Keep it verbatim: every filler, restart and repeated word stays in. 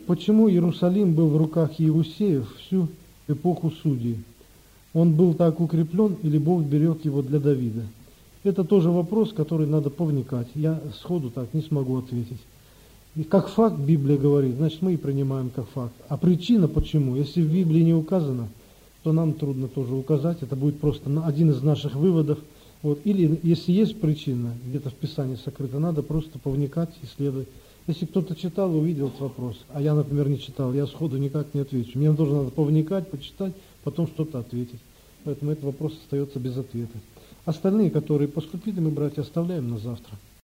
почему Иерусалим был в руках Иеусеев всю эпоху судей? Он был так укреплен, или Бог берег его для Давида? Это тоже вопрос, который надо повникать. Я сходу так не смогу ответить. И как факт Библия говорит, значит мы и принимаем как факт. А причина почему? Если в Библии не указано, то нам трудно тоже указать. Это будет просто один из наших выводов. Вот. Или если есть причина, где-то в Писании сокрыта, надо просто повникать, исследовать. Если кто-то читал и увидел этот вопрос, а я, например, не читал, я сходу никак не отвечу. Мне тоже надо повникать, почитать, потом что-то ответить. Поэтому этот вопрос остается без ответа. Остальные, которые поступили, мы, братья, оставляем на завтра.